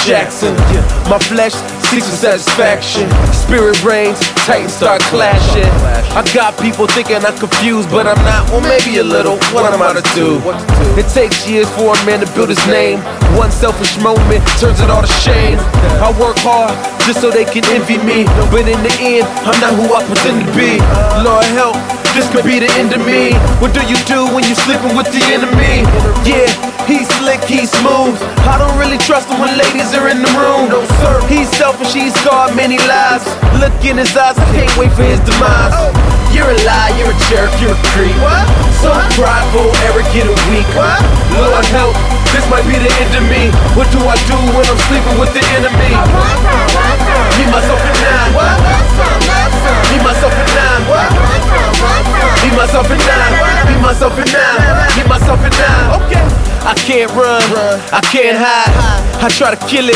Jackson. My flesh seeks for satisfaction. Spirit reigns, Titans start clashing. I got people thinking I'm confused, but I'm not. Well, maybe a little. What am I to do? It takes years for a man to build his name. One selfish moment turns it all to shame. I work hard just so they can envy me, but in the end, I'm not who I pretend to be. Lord help, this could be the end of me. What do you do when you sleeping with the enemy? Yeah, he's slick, he's smooth. I don't really trust him when ladies are in the room. He's selfish, he's scarred many lives. Look in his eyes, I can't wait for his demise. You're a lie, you're a jerk, you're a creep. So prideful, arrogant, and weak. Lord help, this might be the end of me. What do I do when I'm sleeping with the enemy? Me, myself, and I. Me, myself, and I. Me, myself, and I. Me, myself, and I. Me, myself, and I. Okay. I can't run, I can't hide. I try to kill it,